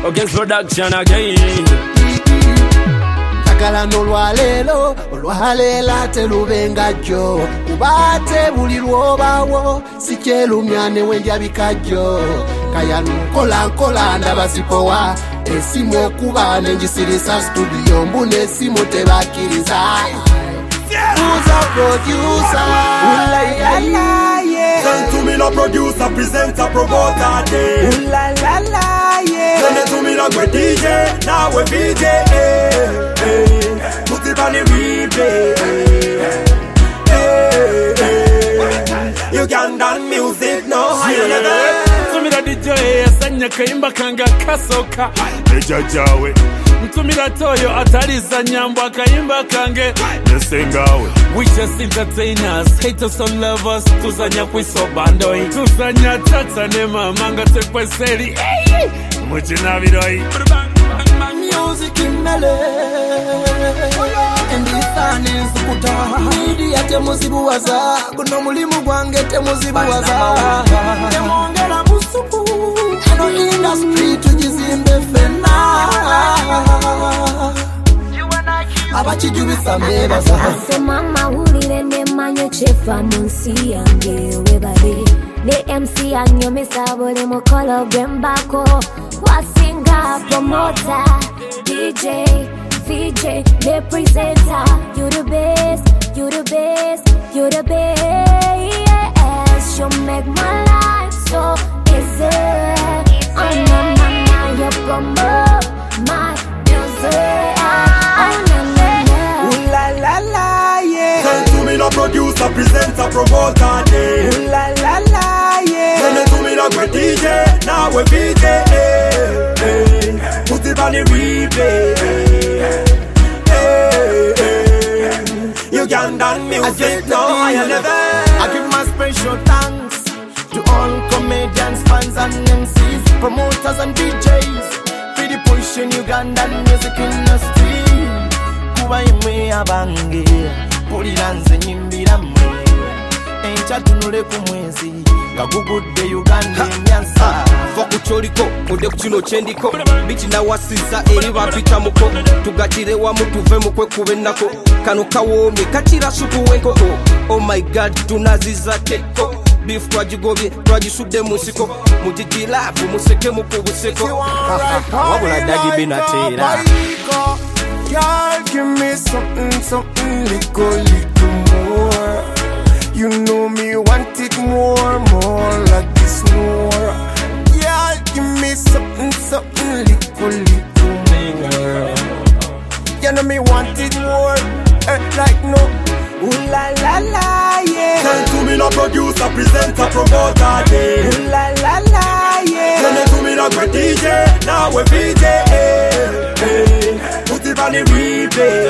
Against production again. Takalano olwalela telubenga jo. Kubate buli lwobawo sikyelumyane wendya bikajjo. Kayanu kola ndabasipowa. Esimu okuba nenjisirisa studio mbune esimu tebakiriza. Who's a producer? Send to me no producer, presenter, promoter day. Send it to me no great DJ, now we VJ. Put it on the replay. Ugandan music, no higher. Tumira DJ sanya kaimba kanga kasoka ejajawe. Tumira toyo atariza nyambo akaimba kange nesengawe. We just entertainers, haters and lovers. Tuzanya kwisobandoi, tuzanya tata ne mamanga tekweseri. Muchina vidoi. Music in mele and this sun is kuta. Media temuzibu waza, kuno mulimu gwange temuzibu waza. Temongera musuku, no industry tujizimbe fena. Abachijubisa mebaza. Ase mama ulire ne manyo chefa munsi yange webale. Ne MC anyo mesabole mukolo gwembako. Wasinga promoter, DJ, VJ, the presenter. You the best, you the best, you the best. You make my life so easy. Oh no, mama, you promote my music. Oh no, no, no. Ooh la la la, yeah. Send to me no producer, presenter, promoter day. Ooh la la la, yeah. Send it to me no great DJ, now we VJ. Put it on the replay. Ugandan music, no higher level. I give my special thanks to all comedians, fans and MCs, promoters and DJs for the push in Ugandan music industry. Kuba imwe abange, puliranze nyimbira mwe. Encha tunule kumwezi, kagugudde Uganda emyansa. Foku choliko, ode kuchino chendiko. Bichi na wasiza eri wapita muko. Tugachire wa mutuve mukwe kubenako. Kano kawomi, kachira suku wenko. Oh my god, tunaziza teko. Beef twajigobye, twajisubde musiko. Mujijilafu, museke mukubuseko. Wabula dagi binatera. Y'all give me something little more. You know me want it more like this more. Y'all give me something little more. You know me want it more, like no. Ooh la la la, yeah. Send to me no producer, presenter, promoter day. Ooh la la la, yeah. Send it to me no great DJ, now we VJ. Put it on the replay.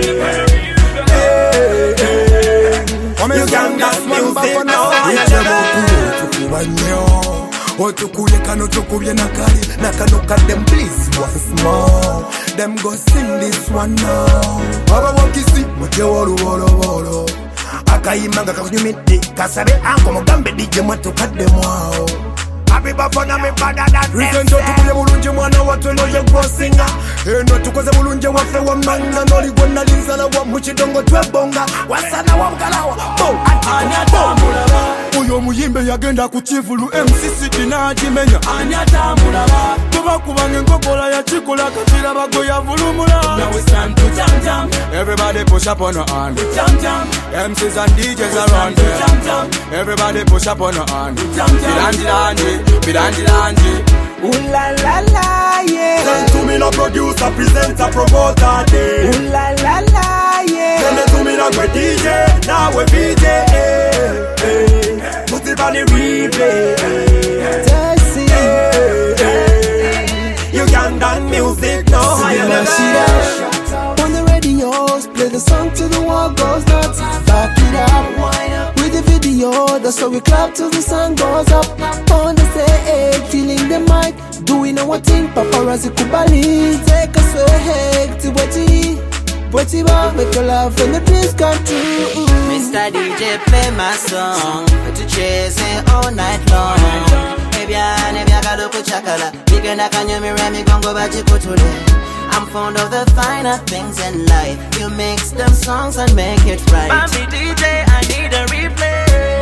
Ugandan music, no higher level. Otukule kano tukubye nakali nakano them please once more. Them go sing this one now. Baba wakisi muje wolo akayimanga kakunyumiti kasabe anko mugambe DJ mwato kadde mwao. Abiba fona me bada that reason to tukubye bulungi mwana watu noye gwosinga. Eno tukoze bulungi wafe wa manga noli gonna linzala wa muchidongo twebonga. Wasana wa mkalawa bo anyatambula. Uyo muyimbe yagenda ku Kivulu MCC dinajimenya anyatambula. Kuba kubange ngokola ya chikola katira bago ya vulumula. Now it's time to jam jam. Everybody push up on your hand. Jam jam. MCs and DJs around there. Jam jam. Everybody push up on your hand. Jam jam. Bidanji. Ooh la la la, yeah. Send to me no producer, presenter, promoter day. Ooh la la la, yeah. Send it to me no great DJ, now we VJ. Put it on the replay. Ugandan music, no higher level. On the radios, play the song till the world goes nuts. Back it up, wind up. With the video, that's how we clap till the sun goes up. On the stage, feeling the mic, doing our thing. Paparazzi kubali, take us way to what you want, make your love and the dreams come true. Mr. DJ, play my song, but to chase it all night long. Maybe I got to put chakala. Tugenda kanyumira migongo bachikutule. I'm fond of the finer things in life. You mix them songs and make it right. Mommy DJ, I need a replay.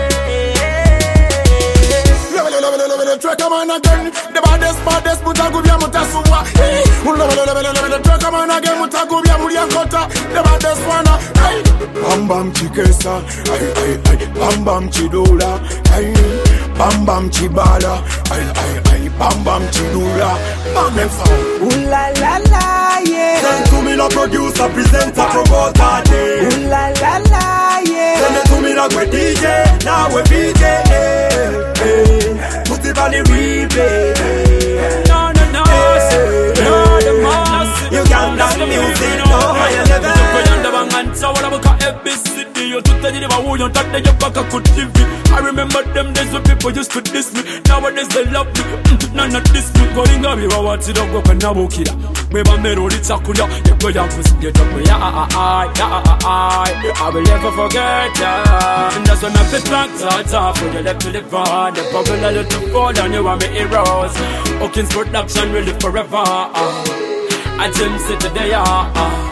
Track a man again. The baddest, mutagubia mutasubwa. The track a man again, mutagubia muliankota. The baddest one. Bam bam chikesa, bam bam chidula, bam bam chibala, bam bam chidula. Ooh la la la, yeah. Send to me the producer, presenter, promoter, day. Ooh la la la, yeah. Send it to me the great DJ, now we VJ, put it on the replay. No, the mass. You can't dance the music, no higher level. I remember them days when people used to diss me. Nowadays they love me, none of this me. Going up, you want it up, go and now kid. Maybe melody takuya, you go down to see it up. I will never forget ya. And that's when I fit back to for you left to live on. The bubble a little fall and you are my heroes. Hawkins production really forever. I didn't sit today,